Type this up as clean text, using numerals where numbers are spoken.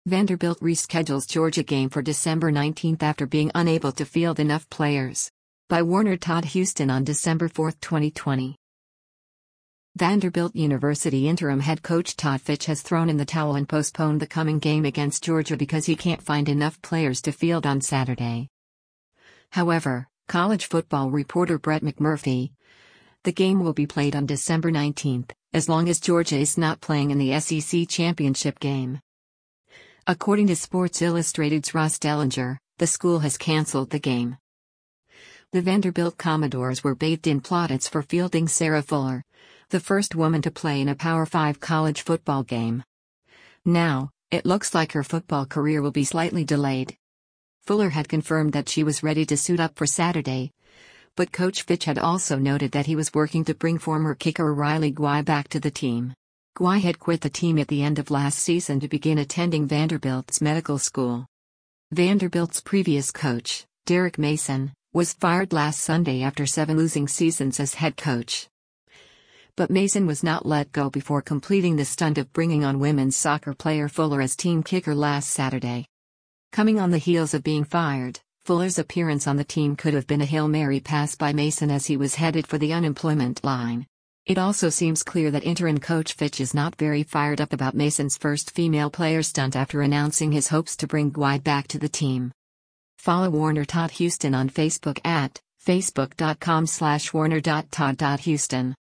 Vanderbilt reschedules Georgia game for December 19 after being unable to field enough players. By Warner Todd Houston on December 4, 2020. Vanderbilt University interim head coach Todd Fitch has thrown in the towel and postponed the coming game against Georgia because he can't find enough players to field on Saturday. However, college football reporter Brett McMurphy, the game will be played on December 19, as long as Georgia is not playing in the SEC championship game. According to Sports Illustrated's Ross Dellinger, the school has canceled the game. The Vanderbilt Commodores were bathed in plaudits for fielding Sarah Fuller, the first woman to play in a Power 5 college football game. Now, it looks like her football career will be slightly delayed. Fuller had confirmed that she was ready to suit up for Saturday, but Coach Fitch had also noted that he was working to bring former kicker Riley Guy back to the team. Guy had quit the team at the end of last season to begin attending Vanderbilt's medical school. Vanderbilt's previous coach, Derek Mason, was fired last Sunday after 7 losing seasons as head coach. But Mason was not let go before completing the stunt of bringing on women's soccer player Fuller as team kicker last Saturday. Coming on the heels of being fired, Fuller's appearance on the team could have been a Hail Mary pass by Mason as he was headed for the unemployment line. It also seems clear that interim coach Fitch is not very fired up about Mason's first female player stunt after announcing his hopes to bring Guy back to the team. Follow Warner Todd Houston on Facebook at facebook.com/warner.todd.houston.